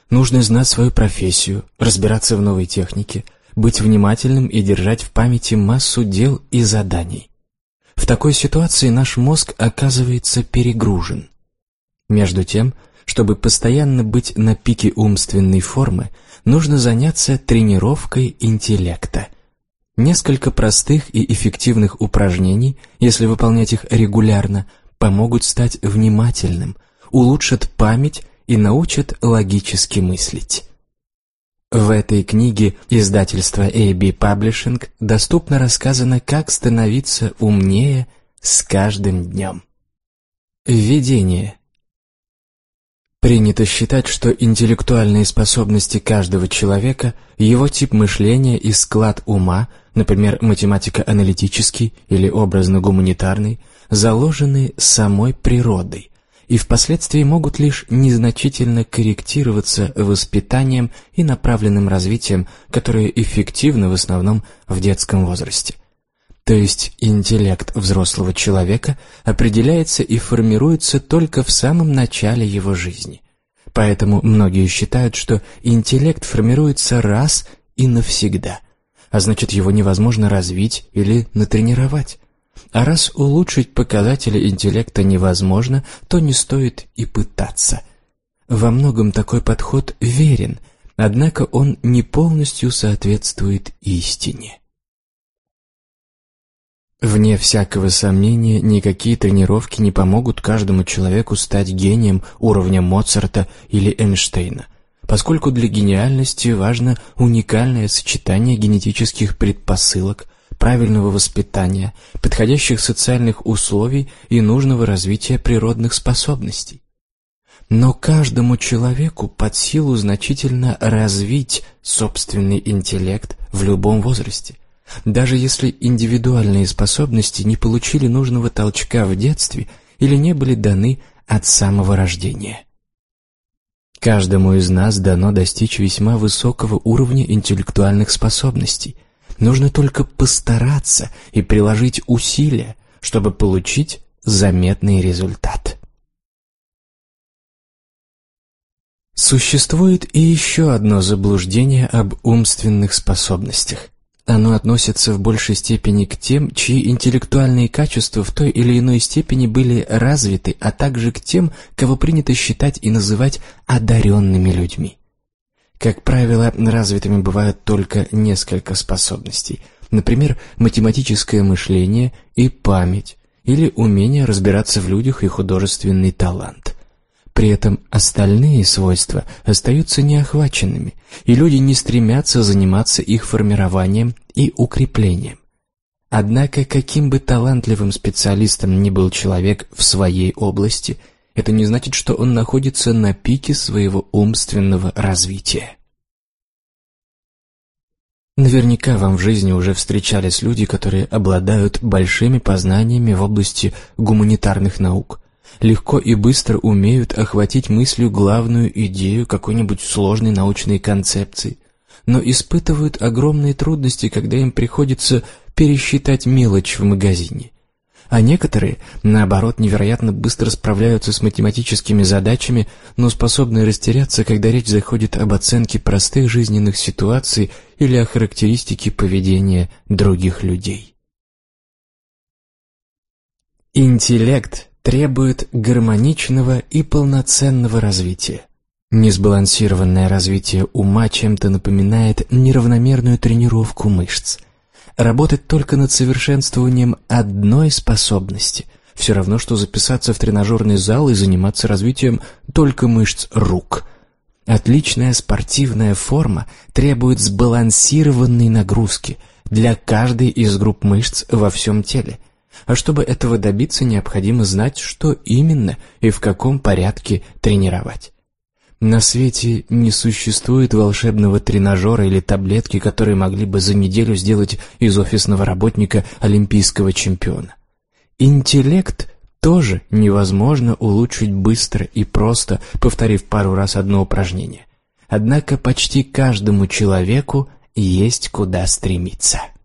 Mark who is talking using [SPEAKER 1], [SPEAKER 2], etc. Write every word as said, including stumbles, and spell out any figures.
[SPEAKER 1] Нужно знать свою профессию, разбираться в новой технике, быть внимательным и держать в памяти массу дел и заданий. В такой ситуации наш мозг оказывается перегружен. Между тем, чтобы постоянно быть на пике умственной формы, нужно заняться тренировкой интеллекта. Несколько простых и эффективных упражнений, если выполнять их регулярно, помогут стать внимательным, улучшат память и научат логически мыслить. В этой книге издательства эй би Publishing доступно рассказано, как становиться умнее с каждым днем. Введение. Принято считать, что интеллектуальные способности каждого человека, его тип мышления и склад ума, например, математико-аналитический или образно-гуманитарный, заложены самой природой и впоследствии могут лишь незначительно корректироваться воспитанием и направленным развитием, которое эффективно в основном в детском возрасте. То есть интеллект взрослого человека определяется и формируется только в самом начале его жизни. Поэтому многие считают, что интеллект формируется раз и навсегда, а значит, его невозможно развить или натренировать. А раз улучшить показатели интеллекта невозможно, то не стоит и пытаться. Во многом такой подход верен, однако он не полностью соответствует истине. Вне всякого сомнения, никакие тренировки не помогут каждому человеку стать гением уровня Моцарта или Эйнштейна, поскольку для гениальности важно уникальное сочетание генетических предпосылок, правильного воспитания, подходящих социальных условий и нужного развития природных способностей. Но каждому человеку под силу значительно развить собственный интеллект в любом возрасте, даже если индивидуальные способности не получили нужного толчка в детстве или не были даны от самого рождения. Каждому из нас дано достичь весьма высокого уровня интеллектуальных способностей. Нужно только постараться и приложить усилия, чтобы получить заметный результат. Существует и еще одно заблуждение об умственных способностях. Оно относится в большей степени к тем, чьи интеллектуальные качества в той или иной степени были развиты, а также к тем, кого принято считать и называть одаренными людьми. Как правило, развитыми бывают только несколько способностей, например, математическое мышление и память, или умение разбираться в людях и художественный талант. При этом остальные свойства остаются неохваченными, и люди не стремятся заниматься их формированием и укреплением. Однако, каким бы талантливым специалистом ни был человек в своей области, это не значит, что он находится на пике своего умственного развития. Наверняка вам в жизни уже встречались люди, которые обладают большими познаниями в области гуманитарных наук, легко и быстро умеют охватить мыслью главную идею какой-нибудь сложной научной концепции, но испытывают огромные трудности, когда им приходится пересчитать мелочь в магазине. А некоторые, наоборот, невероятно быстро справляются с математическими задачами, но способны растеряться, когда речь заходит об оценке простых жизненных ситуаций или о характеристике поведения других людей. Интеллект требует гармоничного и полноценного развития. Несбалансированное развитие ума чем-то напоминает неравномерную тренировку мышц. Работать только над совершенствованием одной способности – все равно, что записаться в тренажерный зал и заниматься развитием только мышц рук. Отличная спортивная форма требует сбалансированной нагрузки для каждой из групп мышц во всем теле. А чтобы этого добиться, необходимо знать, что именно и в каком порядке тренировать. На свете не существует волшебного тренажера или таблетки, которые могли бы за неделю сделать из офисного работника олимпийского чемпиона. Интеллект тоже невозможно улучшить быстро и просто, повторив пару раз одно упражнение. Однако почти каждому человеку есть куда стремиться.